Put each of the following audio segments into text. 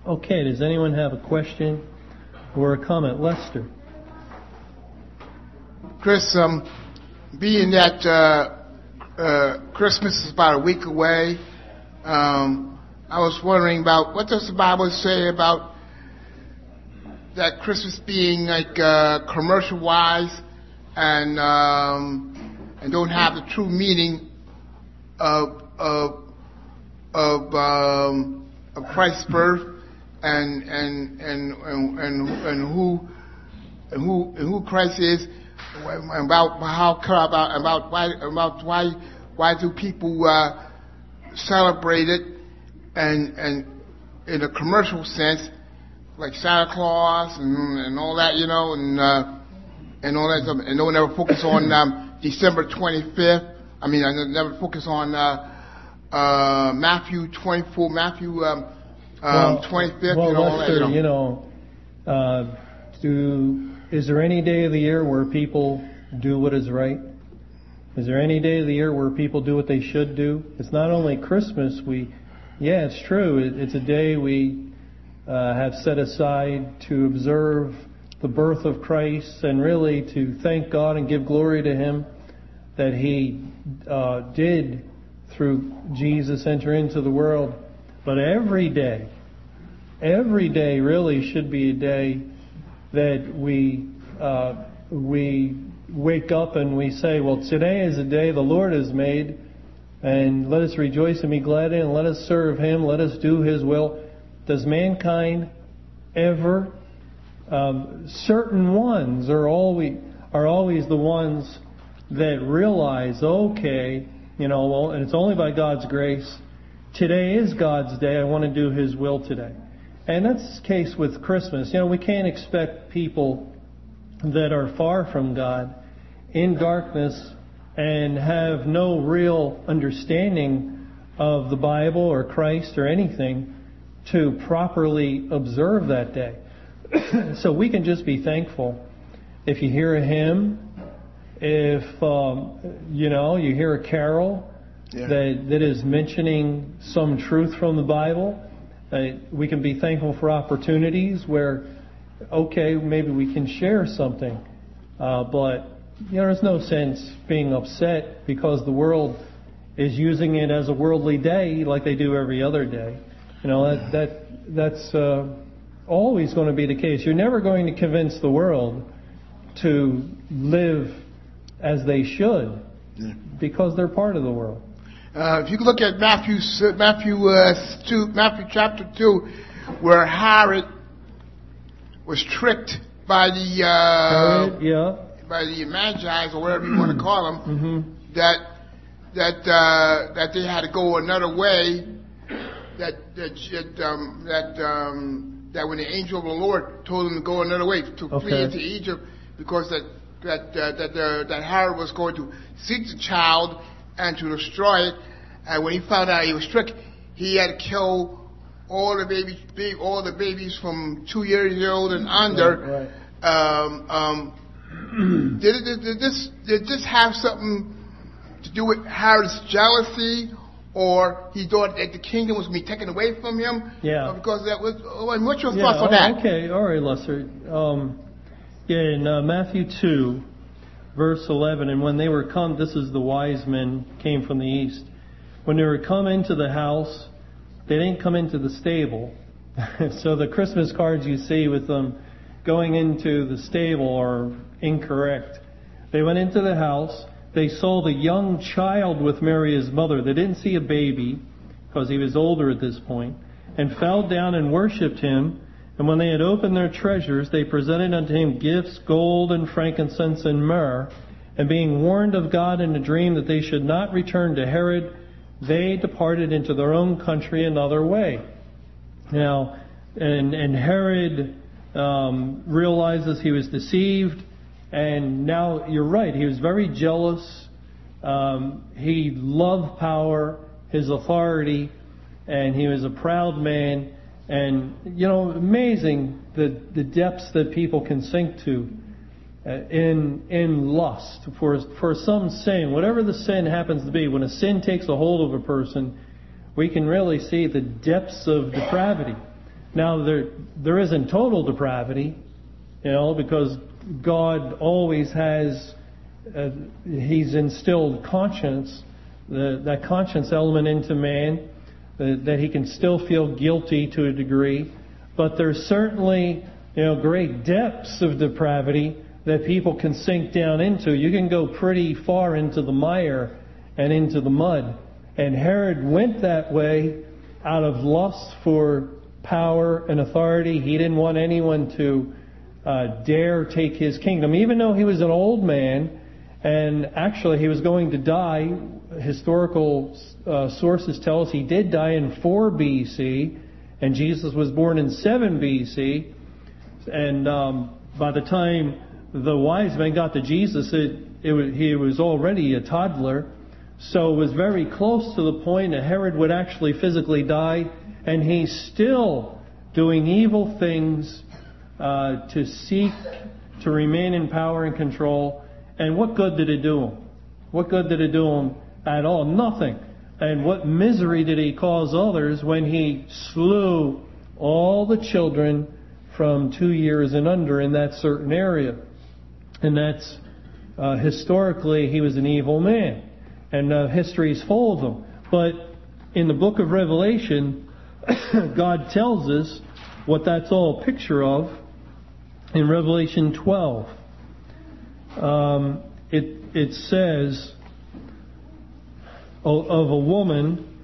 Okay, does anyone have a question or a comment? Lester. Chris, being that Christmas is about a week away, I was wondering about what does the Bible say about that Christmas being like commercial wise and don't have the true meaning of Christ's birth and who Christ is, about why do people celebrate it and in a commercial sense, like Santa Claus and all that, and all that stuff, and don't ever focus on December 25th. I mean, I never focus on Matthew 24, Matthew 25th. Well, Lester, is there any day of the year where people do what is right? Is there any day of the year where people do what they should do? It's not only Christmas. It's true. It's a day we have set aside to observe the birth of Christ and really to thank God and give glory to Him that He did through Jesus enter into the world. But every day really should be a day that we wake up and we say, well, today is a day the Lord has made, and let us rejoice and be glad in it, and let us serve Him, let us do His will. Does mankind ever? Certain ones are always the ones that realize, okay, and it's only by God's grace. Today is God's day. I want to do His will today. And that's the case with Christmas. We can't expect people that are far from God, in darkness, and have no real understanding of the Bible or Christ or anything to properly observe that day. So we can just be thankful. If you hear a hymn, if you hear a carol that is mentioning some truth from the Bible, we can be thankful for opportunities where, okay, maybe we can share something, but there's no sense being upset because the world is using it as a worldly day like they do every other day. That's always going to be the case. You're never going to convince the world to live as they should because they're part of the world. If you look at Matthew chapter 2, where Herod was tricked by the by the Magi's, or whatever you want to call them, that they had to go another way. That when the angel of the Lord told them to go another way to flee into Egypt, because that Herod was going to seek the child and to destroy it. And when he found out he was tricked, he had to kill all the babies from 2 years old and under. Right. Did this have something to do with Herod's jealousy, or he thought that the kingdom was going to be taken away from him? Yeah. Because that was. What's your thoughts on that? Okay. All right, Lester. In Matthew 2, verse 11, and when they were come, this is the wise men came from the east. When they were come into the house, they didn't come into the stable. So the Christmas cards you see with them going into the stable are incorrect. They went into the house. They saw the young child with Mary his mother. They didn't see a baby because he was older at this point, and fell down and worshipped him. And when they had opened their treasures, they presented unto him gifts, gold and frankincense and myrrh. And being warned of God in a dream that they should not return to Herod, they departed into their own country another way. Now, and Herod realizes he was deceived. And now, you're right, he was very jealous. He loved power, his authority, and he was a proud man. And, amazing the depths that people can sink to in lust for some sin, whatever the sin happens to be. When a sin takes a hold of a person, we can really see the depths of depravity. Now, there isn't total depravity, because God always has, He's instilled conscience, that conscience element into man, that he can still feel guilty to a degree. But there's certainly, great depths of depravity that people can sink down into. You can go pretty far into the mire and into the mud. And Herod went that way out of lust for power and authority. He didn't want anyone to dare take his kingdom, even though he was an old man, and actually he was going to die. Historical sources tell us he did die in 4 B.C., and Jesus was born in 7 B.C., and by the time the wise men got to Jesus, he was already a toddler. So it was very close to the point that Herod would actually physically die, and he's still doing evil things to seek to remain in power and control. And what good did it do him? What good did it do him at all? Nothing. And what misery did he cause others when he slew all the children from 2 years and under in that certain area? And that's historically he was an evil man. And history is full of them. But in the book of Revelation, God tells us what that's all a picture of. In Revelation 12, it says of a woman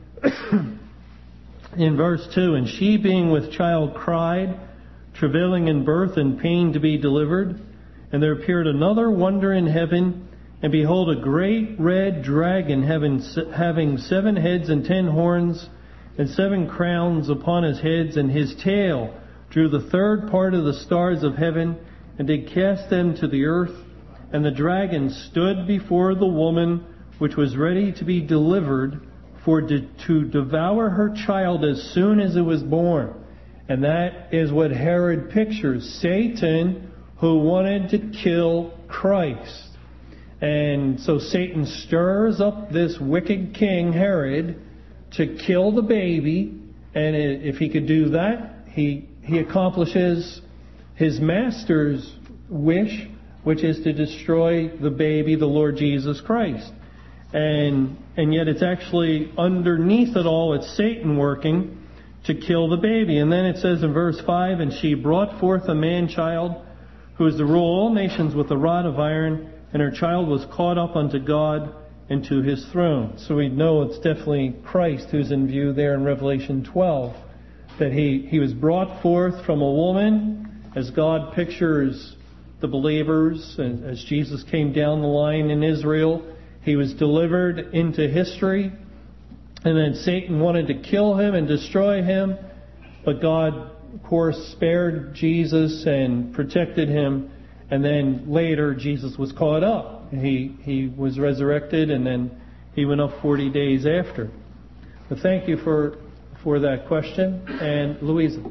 in verse 2, and she being with child cried, travailing in birth and pain to be delivered. And there appeared another wonder in heaven, and behold, a great red dragon having 7 heads and 10 horns, and 7 crowns upon his heads, and his tail drew the 3rd part of the stars of heaven, and did cast them to the earth. And the dragon stood before the woman which was ready to be delivered, to devour her child as soon as it was born. And that is what Herod pictures. Satan, who wanted to kill Christ. And so Satan stirs up this wicked king, Herod, to kill the baby. And if he could do that, he accomplishes his master's wish, which is to destroy the baby, the Lord Jesus Christ. And yet it's actually underneath it all, it's Satan working to kill the baby. And then it says in verse 5, and she brought forth a man-child who is to rule all nations with a rod of iron, and her child was caught up unto God and to his throne. So we know it's definitely Christ who's in view there in Revelation 12, that he was brought forth from a woman, as God pictures the believers, and as Jesus came down the line in Israel. He was delivered into history, and then Satan wanted to kill him and destroy him, but God, of course, spared Jesus and protected him, and then later Jesus was caught up. He was resurrected, and then he went up 40 days after. But thank you for that question. And Louisa.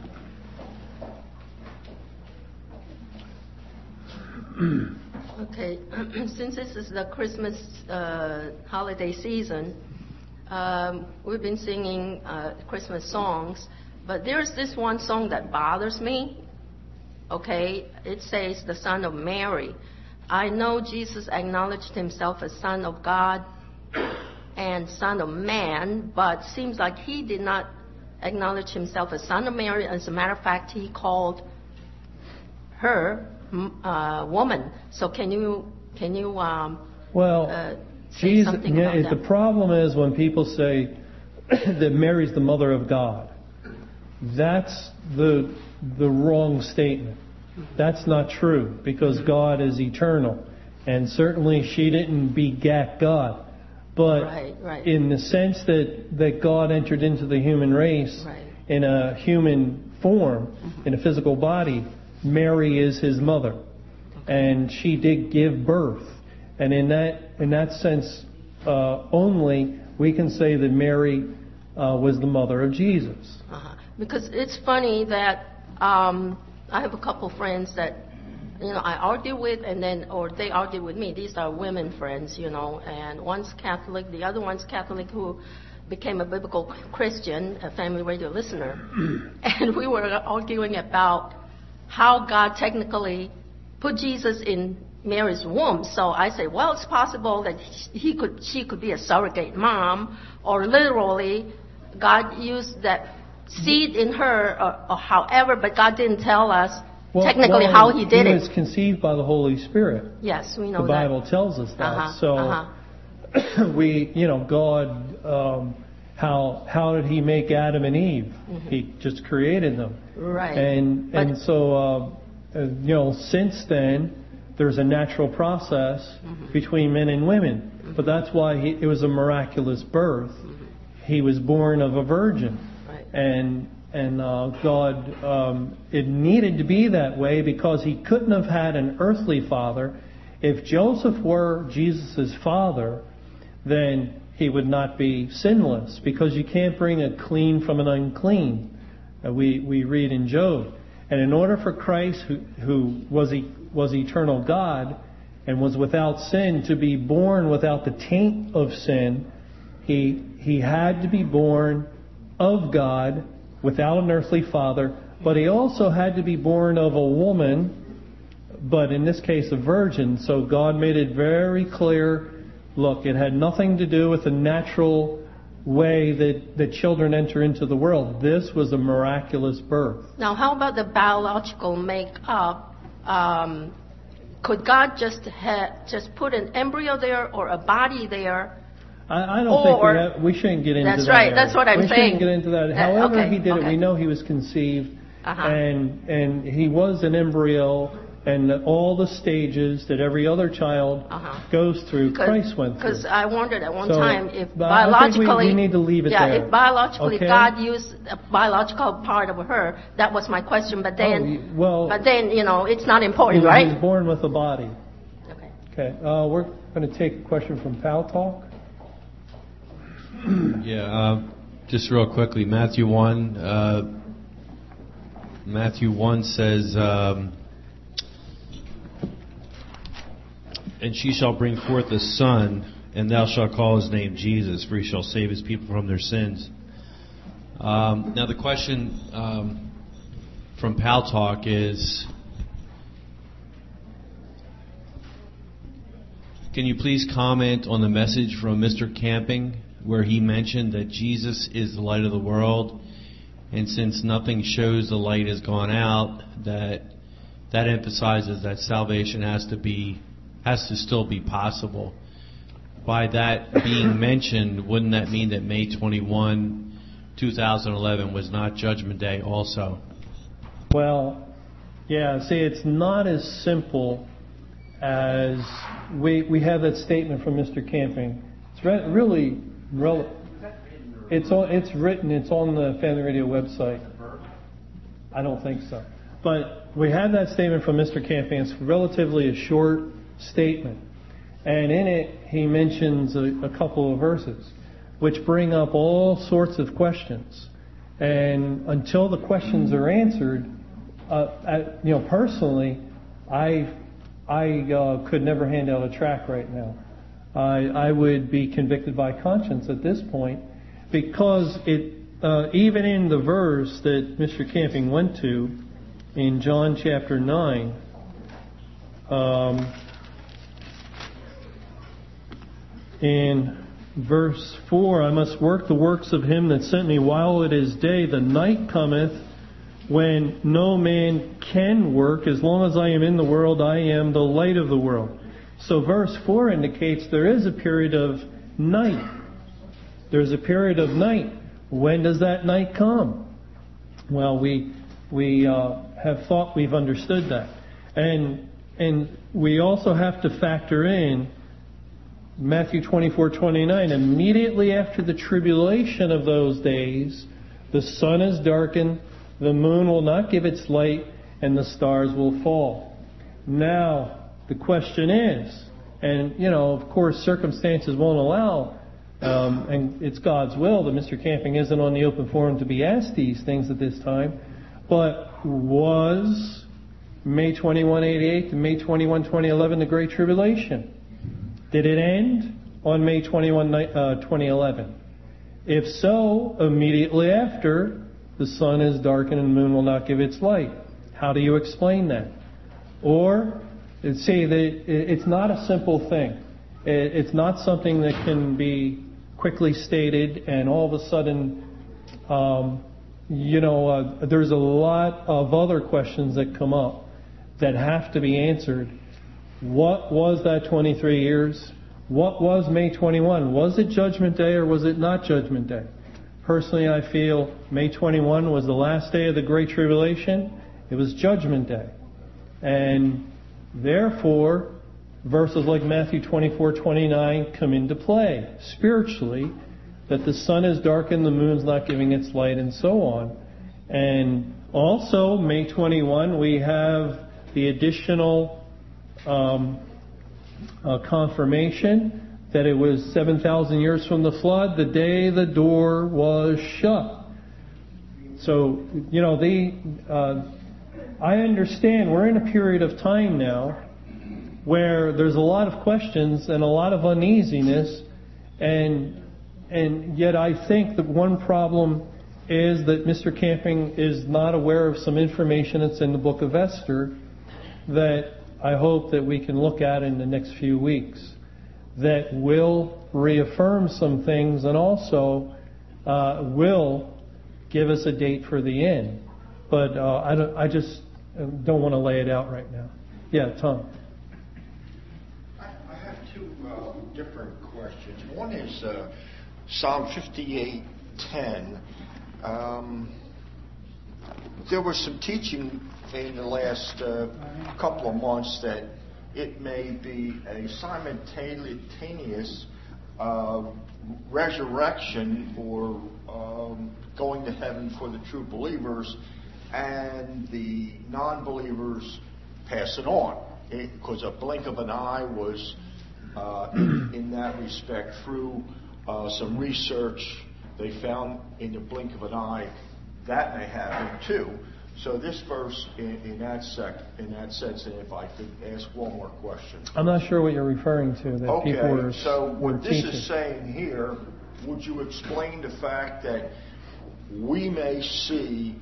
Okay, since this is the Christmas holiday season, we've been singing Christmas songs, but there's this one song that bothers me. Okay, it says the Son of Mary. I know Jesus acknowledged himself as Son of God and Son of Man, but seems like he did not acknowledge himself as Son of Mary. As a matter of fact, he called her woman. So can you say something about that? The problem is when people say that Mary's the mother of God. That's the wrong statement. That's not true, because God is eternal, and certainly she didn't beget God. But right. in the sense that God entered into the human race in a human form, in a physical body, Mary is his mother, and she did give birth. And in that sense only, we can say that Mary was the mother of Jesus. Because it's funny that I have a couple friends that I argue with, or they argue with me. These are women friends, and one's Catholic, the other one's Catholic, who became a biblical Christian, a family radio listener, and we were arguing about how God technically put Jesus in Mary's womb. So I said, well, it's possible that she could be a surrogate mom, or literally God used that seed in her, or however, but God didn't tell us technically how He did it. He was conceived by the Holy Spirit. Yes, we know the that. The Bible tells us that. We, God, how did He make Adam and Eve? Mm-hmm. He just created them. Right. And so, since then, there's a natural process mm-hmm. between men and women. Mm-hmm. But that's why it was a miraculous birth. Mm-hmm. He was born of a virgin. Right. And God, it needed to be that way because He couldn't have had an earthly father. If Joseph were Jesus' father, then he would not be sinless, because you can't bring a clean from an unclean. We read in Job. And in order for Christ, who was eternal God and was without sin, to be born without the taint of sin, he had to be born of God without an earthly father, but he also had to be born of a woman, but in this case a virgin. So God made it very clear, look, it had nothing to do with the natural way that children enter into the world. This was a miraculous birth. Now, how about the biological makeup? Could God just put an embryo there or a body there? I don't think we shouldn't get into that. That's right. Area. That's what I'm saying. We shouldn't get into that. However He did it, we know He was conceived, and He was an embryo, and all the stages that every other child goes through, Christ went through. Because I wondered at one time if biologically, I think we need to leave it there. If biologically God used a biological part of her, that was my question. But then, it's not important, right? He was born with a body. Okay. We're going to take a question from Pal Talk. Just real quickly, Matthew 1 says, and she shall bring forth a son, and thou shalt call his name Jesus, for he shall save his people from their sins. Now the question from Pal Talk is, can you please comment on the message from Mr. Camping, where he mentioned that Jesus is the light of the world, and since nothing shows the light has gone out, that emphasizes that salvation has to still be possible. By that being mentioned, wouldn't that mean that May 21, 2011 was not Judgment Day also? Well, see, it's not as simple as we have that statement from Mr. Camping. It's really it's written. It's on the Family Radio website. I don't think so. But we have that statement from Mr. Camping. It's relatively a short statement. And in it, he mentions a couple of verses, which bring up all sorts of questions. And until the questions are answered, personally, I could never hand out a tract right now. I would be convicted by conscience at this point, because it even in the verse that Mr. Camping went to in John chapter 9, in verse 4, I must work the works of him that sent me while it is day. The night cometh when no man can work. As long as I am in the world, I am the light of the world. So verse 4 indicates there is a period of night. There's a period of night. When does that night come? Well, we have thought we've understood that. And we also have to factor in Matthew 24:29. Immediately after the tribulation of those days, the sun is darkened, the moon will not give its light, and the stars will fall. Now, the question is, and of course circumstances won't allow, and it's God's will that Mr. Camping isn't on the open forum to be asked these things at this time, but was May 21:88 to May 21, 2011 the Great Tribulation? Did it end on May 21, 2011? If so, immediately after, the sun is darkened and the moon will not give its light. How do you explain that? Or, see, it's not a simple thing. It's not something that can be quickly stated and all of a sudden, there's a lot of other questions that come up that have to be answered. What was that 23 years? What was May 21? Was it Judgment Day or was it not Judgment Day? Personally, I feel May 21 was the last day of the Great Tribulation. It was Judgment Day. And therefore, verses like Matthew 24:29 come into play spiritually, that the sun is darkened, the moon's not giving its light, and so on. And also, May 21, we have the additional confirmation that it was 7,000 years from the flood, the day the door was shut. So, I understand we're in a period of time now where there's a lot of questions and a lot of uneasiness, and yet I think that one problem is that Mr. Camping is not aware of some information that's in the book of Esther that I hope that we can look at in the next few weeks that will reaffirm some things and also will give us a date for the end. But I just don't want to lay it out right now. Yeah, Tom. I have two different questions. One is Psalm 58:10. There was some teaching in the last couple of months that it may be a simultaneous resurrection or going to heaven for the true believers, and the non-believers pass it on. Because a blink of an eye was, in that respect, through some research, they found in the blink of an eye that may happen too. So this verse, in that sense, and if I could ask one more question. I'm not sure what you're referring to. That people were, so what this teaching. is saying here, would you explain the fact that we may see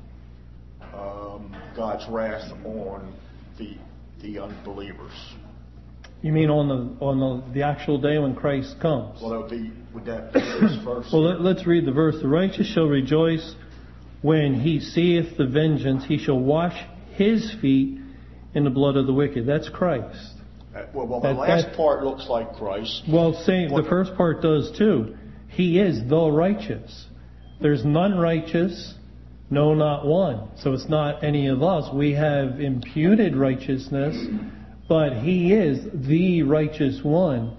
God's wrath on the unbelievers? You mean on the actual day when Christ comes? Well, would that be this verse? Well, let's read the verse. The righteous shall rejoice when he seeth the vengeance. He shall wash his feet in the blood of the wicked. That's Christ. The last part looks like Christ. Well, the first part does too. He is the righteous. There's none righteous, no, not one. So it's not any of us. We have imputed righteousness, but He is the righteous one,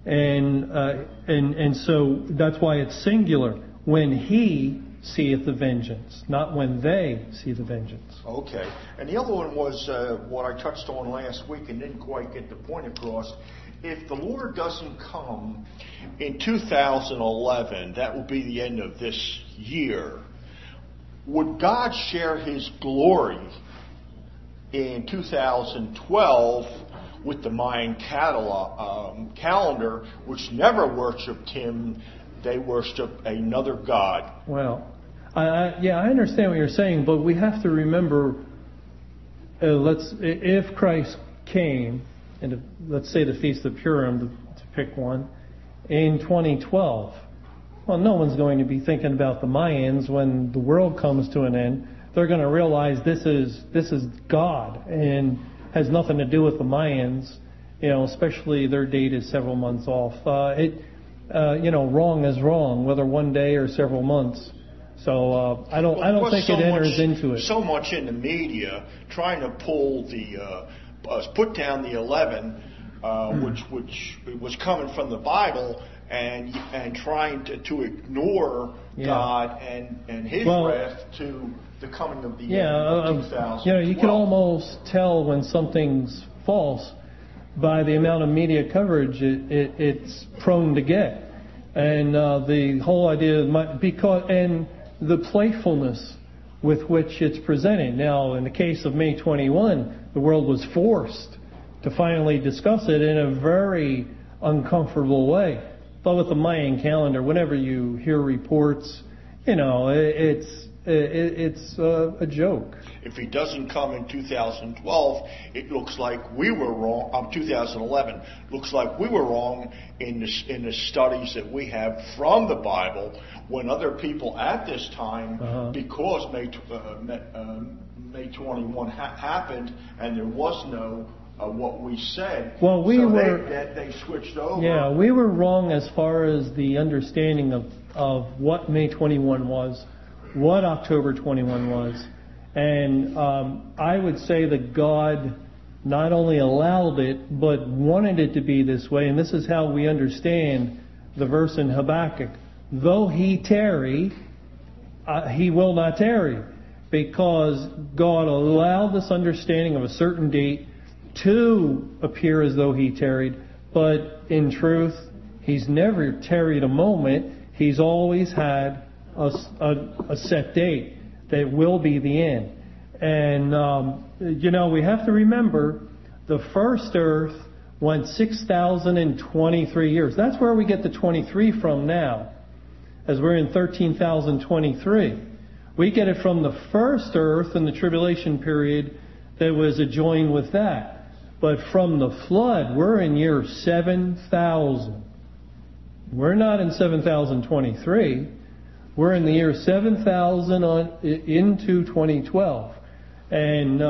and so that's why it's singular. When He seeth the vengeance, not when they see the vengeance. Okay. And the other one was what I touched on last week and didn't quite get the point across. If the Lord doesn't come in 2011, that will be the end of this year, would God share His glory in 2012 with the Mayan calendar, which never worshipped Him? They worship another god. Well, I understand what you're saying, but we have to remember, if Christ came, and let's say the Feast of Purim, to pick one, in 2012, well, no one's going to be thinking about the Mayans when the world comes to an end. They're going to realize this is God and has nothing to do with the Mayans. Especially their date is several months off. Wrong is wrong, whether one day or several months. So I don't think it enters into it. So much in the media trying to pull put down the 11, which was coming from the Bible, and trying to ignore God and His wrath to the coming of the end of 2012. You can almost tell when something's false by the amount of media coverage it's prone to get, and the whole idea and the playfulness with which it's presented. Now, in the case of May 21, the world was forced to finally discuss it in a very uncomfortable way. But with the Mayan calendar, whenever you hear reports, it's a joke. If he doesn't come in 2012, it looks like we were wrong. 2011 looks like we were wrong in the studies that we have from the Bible. When other people at this time, because May 21 happened, and there was no what we said. Well, they switched over. Yeah, we were wrong as far as the understanding of what May 21 was, what October 21 was. And I would say that God not only allowed it, but wanted it to be this way. And this is how we understand the verse in Habakkuk. Though he tarry, he will not tarry. Because God allowed this understanding of a certain date to appear as though he tarried. But in truth, he's never tarried a moment. He's always had a set date that will be the end. And, we have to remember the first earth went 6,023 years. That's where we get the 23 from now, as we're in 13,023. We get it from the first earth in the tribulation period that was adjoined with that. But from the flood, we're in year 7,000. We're not in 7,023. We're in the year 7,000 into 2012. And,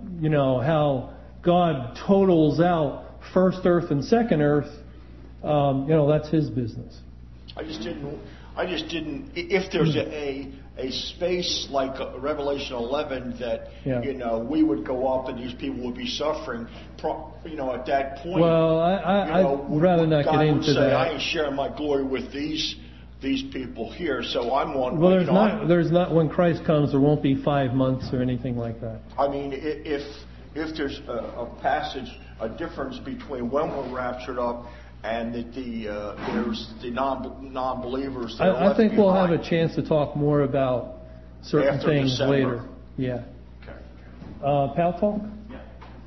how God totals out first earth and second earth, that's his business. I just didn't, if there's a space like Revelation 11 that, we would go up and these people would be suffering, at that point. Well, I'd rather not get into that. I ain't sharing my glory with these people here, so I'm wondering. Well, there's not, when Christ comes, there won't be 5 months or anything like that. I mean, if there's a passage, a difference between when we're raptured up and that there's the non-believers that are I think we'll have a chance to talk more about certain after things December. later. Yeah. Okay. Pal talk? Yeah.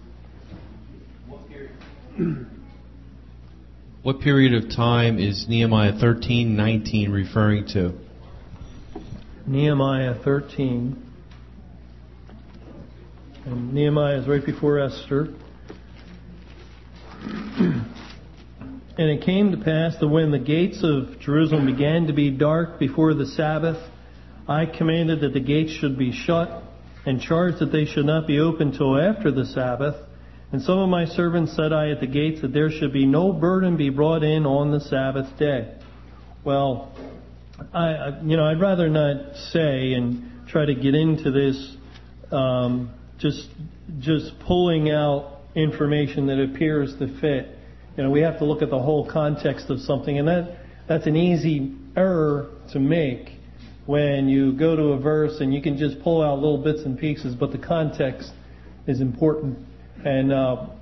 What period of time is Nehemiah 13:19 referring to? Nehemiah 13. And Nehemiah is right before Esther. And it came to pass that when the gates of Jerusalem began to be dark before the Sabbath, I commanded that the gates should be shut and charged that they should not be opened till after the Sabbath. And some of my servants said I at the gates that there should be no burden be brought in on the Sabbath day. Well, I'd rather not say and try to get into this, just pulling out information that appears to fit. We have to look at the whole context of something, and that's an easy error to make when you go to a verse and you can just pull out little bits and pieces, but the context is important. And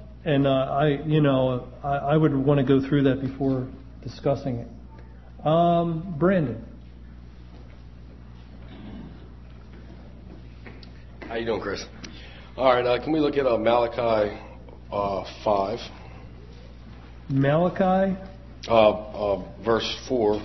I would want to go through that before discussing it. Brandon. How you doing, Chris? All right, can we look at Malachi 5? Malachi? Verse 4.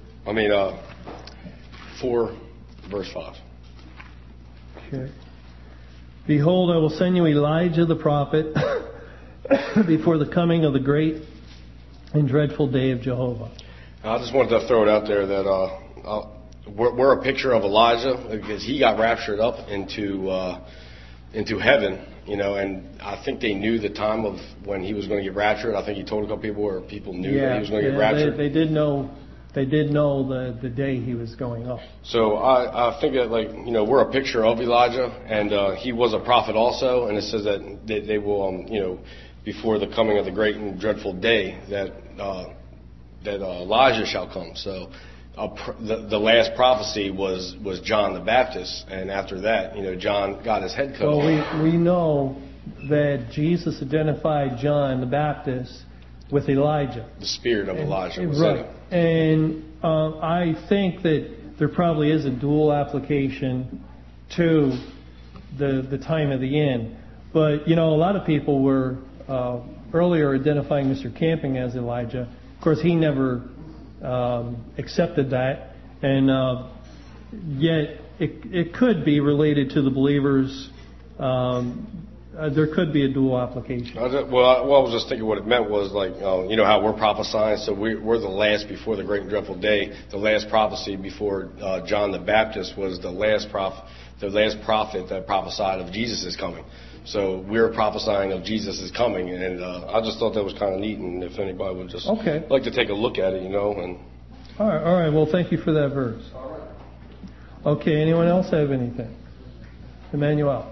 4, verse 5. Okay. Behold, I will send you Elijah the prophet before the coming of the great and dreadful day of Jehovah. I just wanted to throw it out there that we're a picture of Elijah because he got raptured up into heaven, and I think they knew the time of when he was going to get raptured. I think he told a couple people, or people knew that he was going to get raptured. They did know the day he was going up. So I think that we're a picture of Elijah, and he was a prophet also, and it says that they will before the coming of the great and dreadful day that Elijah shall come. So the last prophecy was John the Baptist, and after that, John got his head cut off. Well, we know that Jesus identified John the Baptist with Elijah. The spirit of Elijah was right. in him. And I think that there probably is a dual application to the time of the end. But, a lot of people were earlier identifying Mr. Camping as Elijah. Of course, he never accepted that, and yet it could be related to the believers. There could be a dual application. I was just thinking what it meant was like, how we're prophesying. So we're the last before the great and dreadful day. The last prophecy before John the Baptist was the last prophet that prophesied of Jesus' coming. So we're prophesying of Jesus' coming, and I just thought that was kind of neat. And if anybody would just like to take a look at it, and all right. Well, thank you for that verse. Okay. Anyone else have anything? Emmanuel.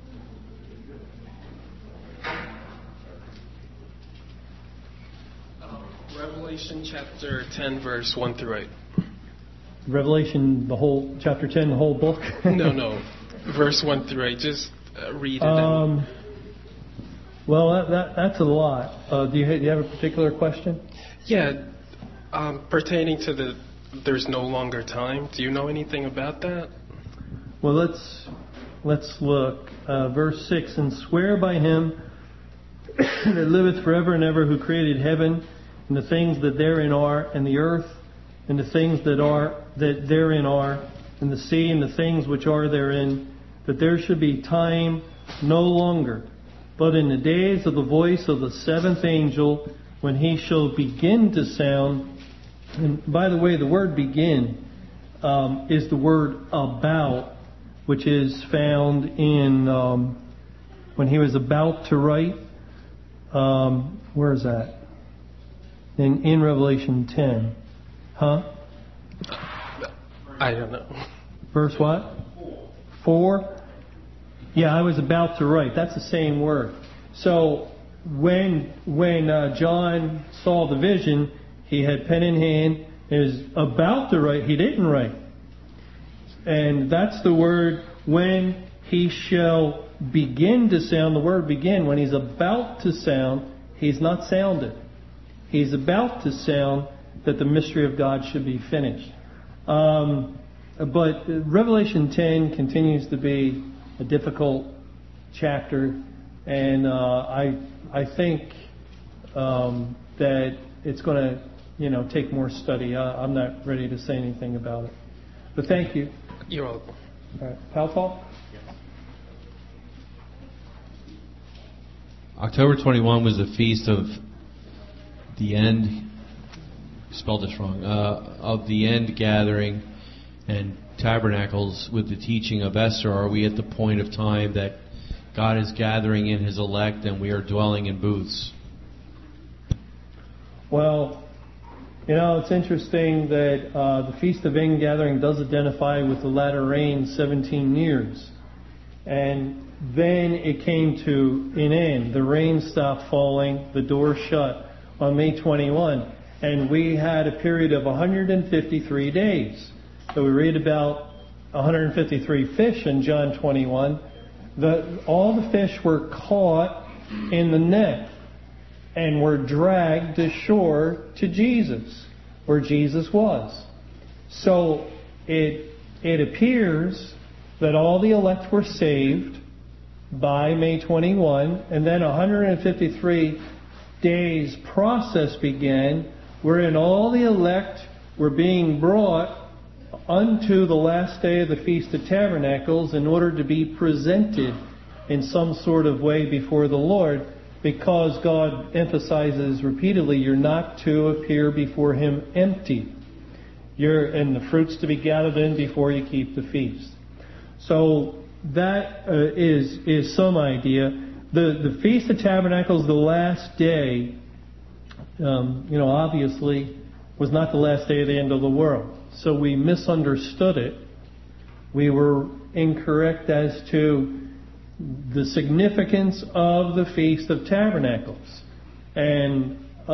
Revelation chapter 10, verse 1 through 8. Revelation, the whole chapter 10, the whole book? No. Verse 1 through 8. Just read it. Well, that's a lot. Do you have a particular question? Yeah. Pertaining to there's no longer time. Do you know anything about that? Well, let's look. Verse 6, and swear by him that liveth forever and ever, who created heaven and the things that therein are, and the earth, and the things that therein are, and the sea, and the things which are therein, that there should be time no longer, but in the days of the voice of the seventh angel, when he shall begin to sound. And by the way, the word begin is the word about, which is found in when he was about to write. Where is that? In Revelation 10. Huh? I don't know. Verse what? 4? Yeah, I was about to write. That's the same word. So when John saw the vision, he had pen in hand, he was about to write, he didn't write. And that's the word, when he shall begin to sound. The word begin, when he's about to sound, he's not sounded. He's about to sound that the mystery of God should be finished. But Revelation 10 continues to be a difficult chapter, and I think that it's going to take more study. I'm not ready to say anything about it. But thank you. You're welcome. All right. Paul? October 21 was the feast of the end, spelled this wrong, of the end gathering and tabernacles with the teaching of Esther. Are we at the point of time that God is gathering in his elect and we are dwelling in booths? Well, it's interesting that the Feast of Ingathering does identify with the latter rain, 17 years. And then it came to an end. The rain stopped falling, the door shut on May 21. And we had a period of 153 days. So we read about 153 fish in John 21. All the fish were caught in the net and were dragged ashore to Jesus, where Jesus was. So it appears that all the elect were saved by May 21, and then 153 days process began, wherein all the elect were being brought unto the last day of the Feast of Tabernacles in order to be presented in some sort of way before the Lord, because God emphasizes repeatedly, you're not to appear before Him empty. And the fruits to be gathered in before you keep the feast. So that is some idea. The Feast of Tabernacles, the last day, obviously was not the last day of the end of the world. So we misunderstood it. We were incorrect as to the significance of the Feast of Tabernacles. And,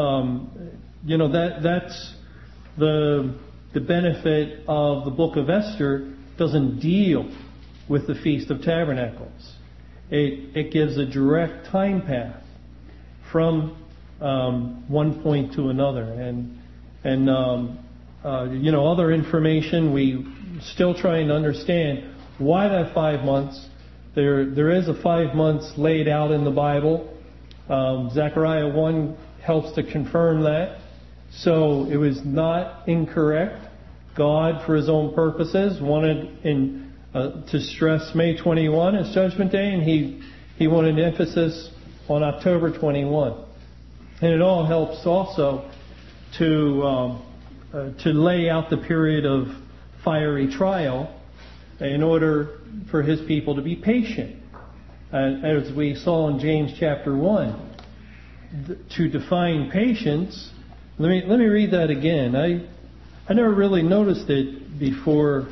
that's the benefit of the book of Esther. Doesn't deal with the Feast of Tabernacles. It gives a direct time path from one point to another. And other information, we still trying to understand why that 5 months. There is a 5 months laid out in the Bible. Zechariah 1 helps to confirm that. So it was not incorrect. God, for his own purposes, wanted to stress May 21 as Judgment Day, and he wanted emphasis on October 21. And it all helps also to lay out the period of fiery trial in order for his people to be patient. As we saw in James chapter 1, to define patience, let me read that again. I never really noticed it before,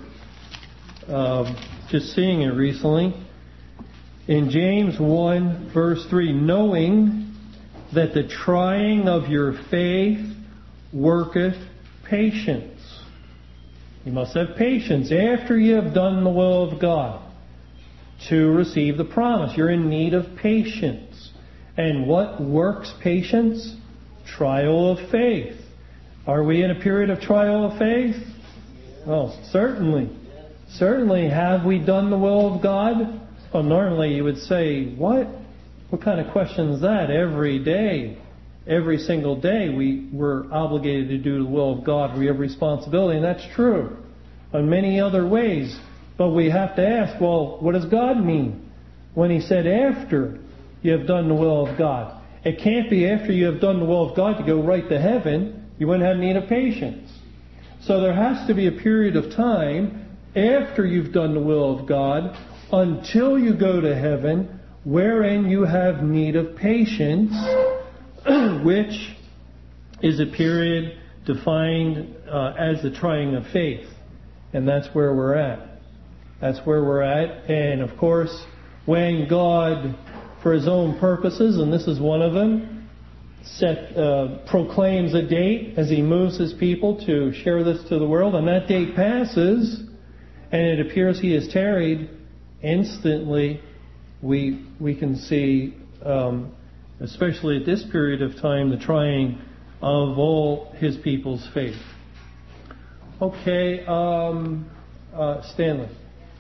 just seeing it recently. In James 1 verse 3, knowing that the trying of your faith worketh patience. You must have patience after you have done the will of God to receive the promise. You're in need of patience. And what works patience? Trial of faith. Are we in a period of trial of faith? Well, certainly. Certainly. Have we done the will of God? Well, normally you would say, what? What kind of question is that? Every day, every single day, we're obligated to do the will of God. We have responsibility, and that's true in many other ways. But we have to ask, well, what does God mean when he said after you have done the will of God? It can't be after you have done the will of God to go right to heaven. You wouldn't have need of patience. So there has to be a period of time after you've done the will of God until you go to heaven, wherein you have need of patience, which is a period defined as the trying of faith. And that's where we're at. That's where we're at. And of course, when God, for his own purposes, and this is one of them, proclaims a date as he moves his people to share this to the world, and that date passes, and it appears he has tarried, instantly we can see, especially at this period of time, the trying of all his people's faith. Okay, Stanley.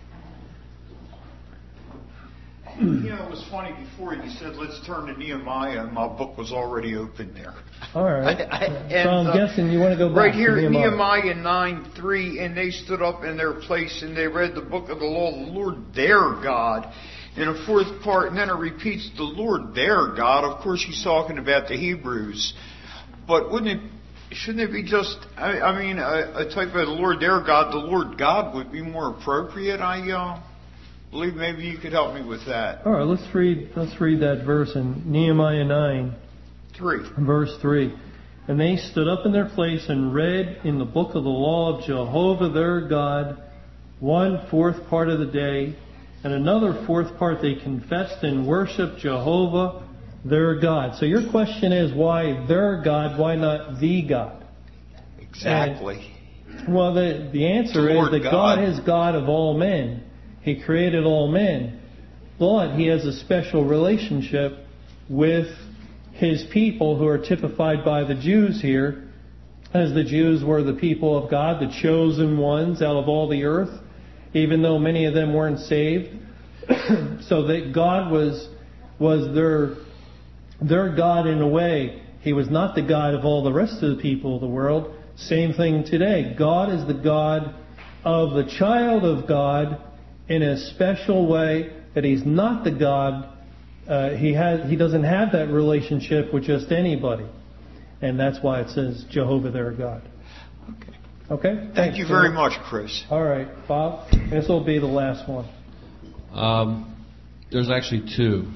You know, it was funny before you said, let's turn to Nehemiah, and my book was already open there. All right. So I'm guessing you want to go back right here, to Nehemiah 9:3, and they stood up in their place, and they read the book of the law of the Lord their God. In a fourth part, and then it repeats the Lord their God. Of course, he's talking about the Hebrews. But shouldn't it be just, a type of the Lord their God, the Lord God would be more appropriate, I believe maybe you could help me with that. All right, let's read that verse in Nehemiah 9:3. Verse 3. And they stood up in their place and read in the book of the law of Jehovah their God 1/4 part of the day, and another 4th part they confessed and worshiped Jehovah their God. So your question is, why their God? Why not the God? Exactly. Well, the answer is that God is God of all men. He created all men. But he has a special relationship with his people who are typified by the Jews here, as the Jews were the people of God, the chosen ones out of all the earth, even though many of them weren't saved. So that God was their God in a way. He was not the God of all the rest of the people of the world. Same thing today. God is the God of the child of God in a special way, that he's not the God. He doesn't have that relationship with just anybody. And that's why it says Jehovah their God. Okay? Thank you very much, Chris. All right, Bob. This will be the last one. There's actually two.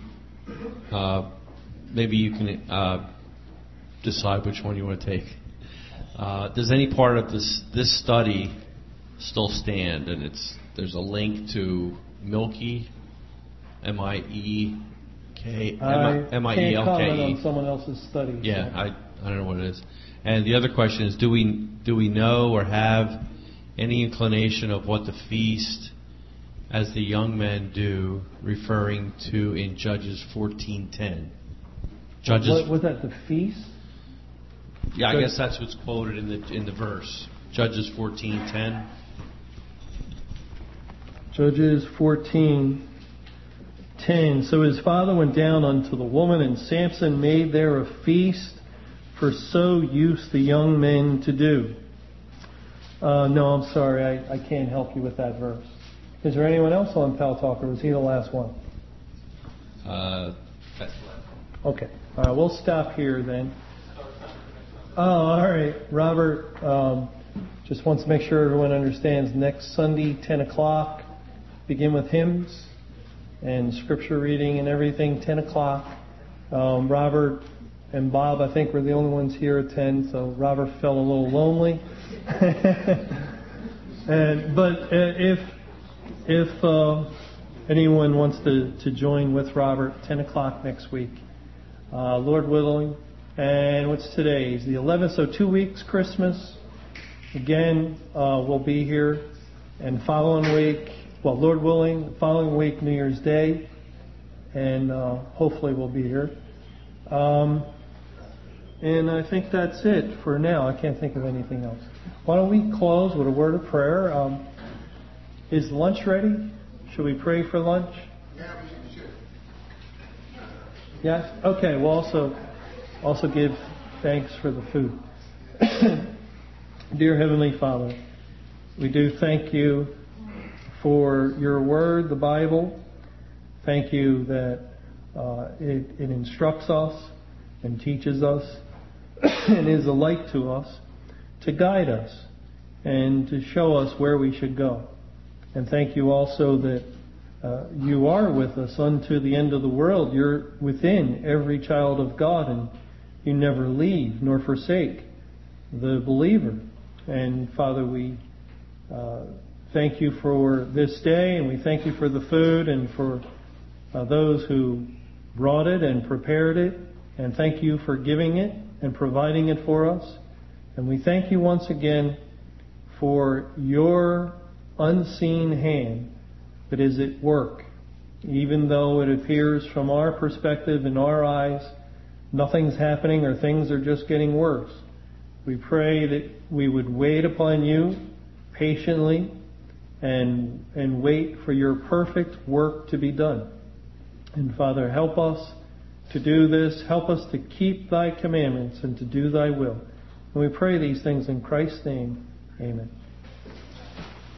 Maybe you can decide which one you want to take. Does any part of this study still stand? And there's a link to Milky, M-I-E-K, M-I-E-L-K-E. Can't comment on someone else's study. Yeah, so. I don't know what it is. And the other question is, do we know or have any inclination of what the feast as the young men do, referring to in Judges 14:10? Judges. Was that the feast? Yeah, I guess that's what's quoted in the verse. Judges 14:10. Judges 14:10. So his father went down unto the woman, and Samson made there a feast for so use the young men to do. No, I'm sorry, I can't help you with that verse. Is there anyone else on Pal Talk, or was he the last one? That's Okay. All right, we'll stop here then. Oh, all right. Robert just wants to make sure everyone understands next Sunday, 10 o'clock, begin with hymns and scripture reading and everything, 10 o'clock. Robert and Bob, I think, were the only ones here at 10, so Robert felt a little lonely. But if anyone wants to join with Robert, 10 o'clock next week, Lord willing. And what's today? It's the 11th, so 2 weeks, Christmas. Again, we'll be here. And following week, well, Lord willing, following week, New Year's Day. And hopefully we'll be here. And I think that's it for now. I can't think of anything else. Why don't we close with a word of prayer? Is lunch ready? Should we pray for lunch? Yeah, we should. Yes? Okay, we'll also give thanks for the food. Dear Heavenly Father, we do thank you for your word, the Bible. Thank you that it instructs us and teaches us and is a light to us to guide us and to show us where we should go. And thank you also that you are with us unto the end of the world. You're within every child of God, and you never leave nor forsake the believer. And Father, we thank you for this day, and we thank you for the food and for those who brought it and prepared it. And thank you for giving it and providing it for us. And we thank you once again for your unseen hand that is at work. Even though it appears from our perspective, in our eyes, nothing's happening or things are just getting worse. We pray that we would wait upon you patiently and wait for your perfect work to be done. And Father, help us to do this. Help us to keep thy commandments and to do thy will. And we pray these things in Christ's name. Amen.